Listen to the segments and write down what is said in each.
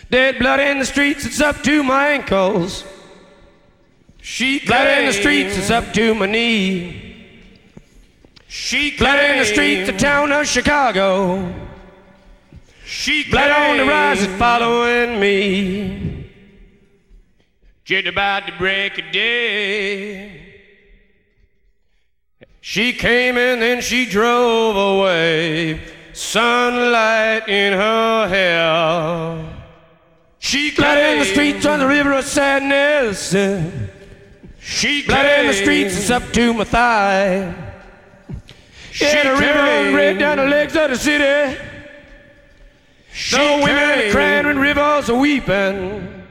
Dead blood in the streets, it's up to my ankles. Blood in the streets, it's up to my knee. Blood in the streets, the town of Chicago. Blood on the rise is following me. Just about to break a day. She came and then she drove away. Sunlight in her hair. Blood in the streets on the river of sadness. Blood in the streets, it's up to my thigh. Yeah, the river runs red down the legs of the city. The women are crying when rivers are weeping.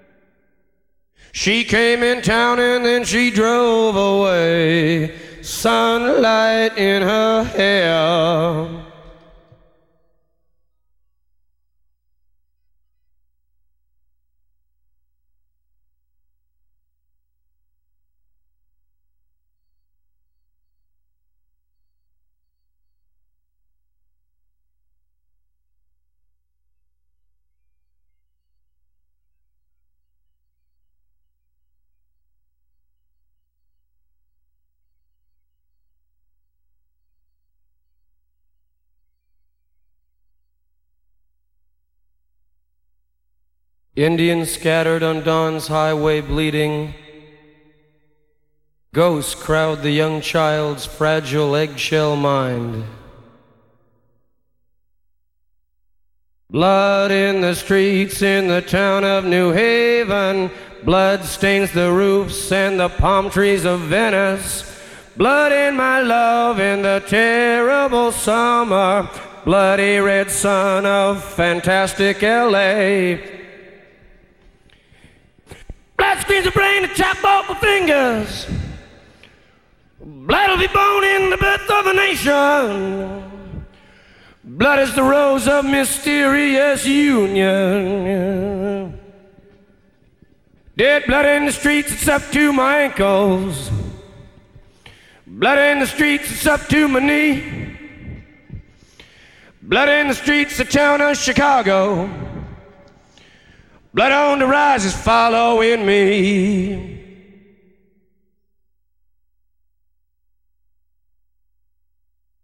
She came in town and then she drove away. Sunlight in her hair. Indians scattered on dawn's highway bleeding. Ghosts crowd the young child's fragile eggshell mind. Blood in the streets in the town of New Haven. Blood stains the roofs and the palm trees of Venice. Blood in my love in the terrible summer. Bloody red sun of fantastic L.A. Blood screams the brain to chop off my fingers. Blood will be born in the birth of a nation. Blood is the rose of mysterious union. Dead blood in the streets, it's up to my ankles. Blood in the streets, it's up to my knee. Blood in the streets, the town of Chicago. Blood on the rise is following me.